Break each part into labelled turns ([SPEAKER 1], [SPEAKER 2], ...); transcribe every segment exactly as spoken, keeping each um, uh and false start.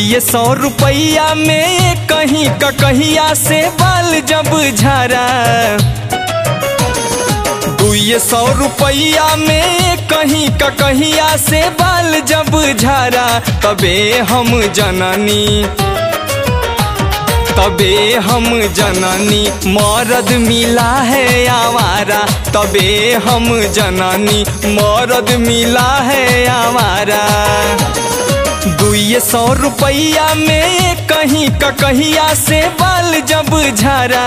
[SPEAKER 1] दुई सौ रुपया में कहीं का कहिया से बाल जब झारा। दुई सौ रुपया में कहीं का कहिया से बाल जब झारा, तबे हम जननी तबे हम जननी मर्द मिला है आवारा। तबे हम जननी मर्द मिला है आवारा। दुई सौ रुपया में कहीं का कहिया से बाल जब झारा।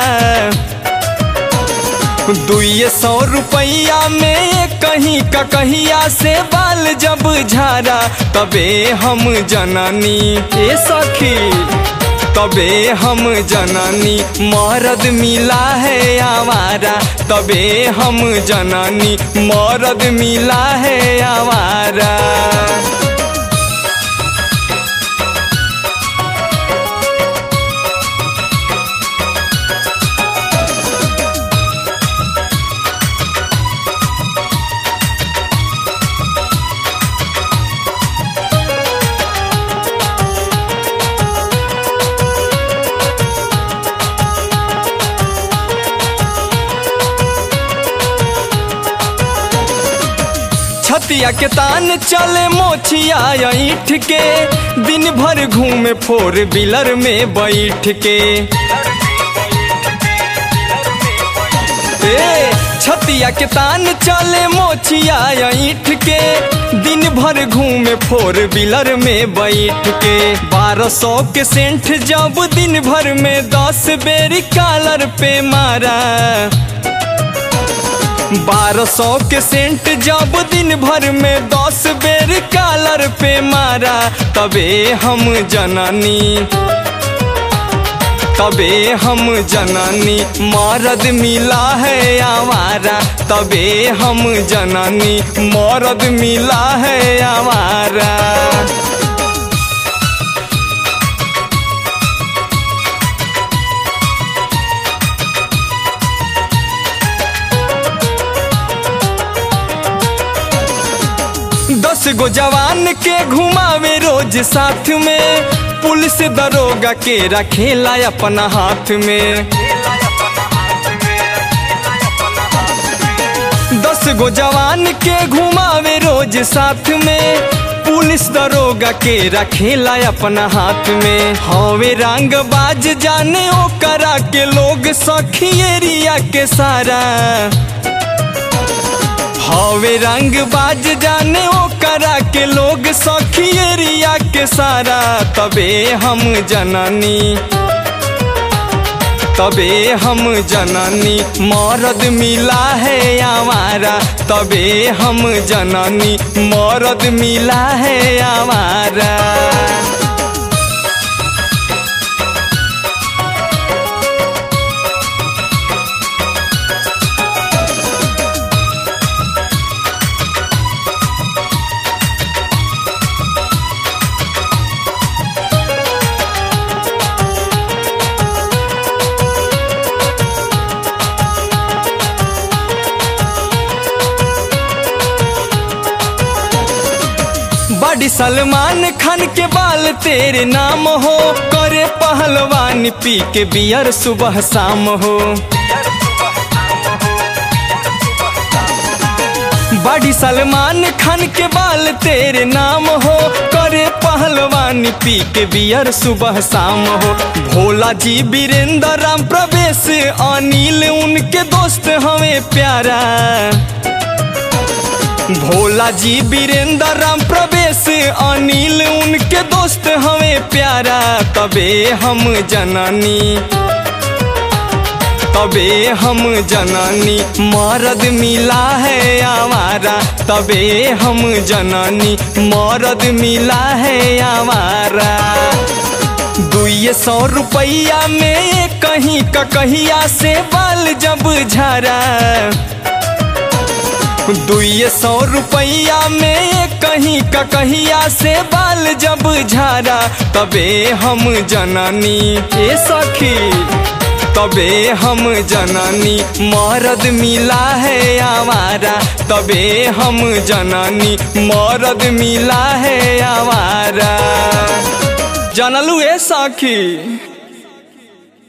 [SPEAKER 1] दुई सौ रुपया में कहीं का कहिया से बाल जब झारा, तबे हम जननी ए सखी तबे हम जननी मर्द मिला है आवारा। तबे हम जननी मर्द मिला है आवारा। छतिया के तान चले मोछिया ईठ के, दिन भर घूमे फोर व्हीलर में बैठ के। ए छतिया के तान चले मोछिया ईठ के, दिन भर घूमे फोर व्हीलर में बैठ के। बारह सौ के सेंट जब दिन भर में दस बेर कॉलर पे मारा। बारह सौ के सेंट जब दिन भर में दस बेर कॉलर पे मारा, तबे हम जननी तबे हम जननी मर्द मिला है आवारा। तबे हम जननी मर्द मिला है आवारा। दस गो जवान के घुमावे रोज साथ में, पुलिस दरोगा के रखेला अपना हाथ में। दस गो जवान के घुमावे रोज साथ में, पुलिस दरोगा के रखेला अपना हाथ में। हवे रंग बाज जाने ओकरा के लोग सखी एरिया के सारा। हवे रंग बाज जाने ओकरा के लोग सखी एरिया के सारा। तबे हम जननी तबे हम जननी मर्द मिला है आवारा। तबे हम जननी मर्द मिला है आवारा। बड़ी सलमान खान के बाल तेरे नाम हो, करे पहलवान पी के बियर सुबह शाम हो। बड़ी सलमान खान के बाल तेरे नाम हो, करे पहलवान पी के बियर सुबह शाम हो। भोला जी वीरेंद्र राम प्रवेश अनिल उनके दोस्त हमें प्यारा। भोला जी वीरेंद्र राम प्रवेश अनिल उनके दोस्त हमें प्यारा। तबे हम जननी तबे हम जननी मर्द मिला है आवारा। तबे हम जननी मर्द मिला है आवारा। दुई सौ रुपया में कहीं का कहिया से बाल जब झारा। दुई सौ रुपया में कहीं का कहिया से बाल जब झारा, तबे हम जननी ए सखी तबे हम जननी मर्द मिला है आवारा। तबे हम जननी मर्द मिला है आवारा। जनलू ए सखी।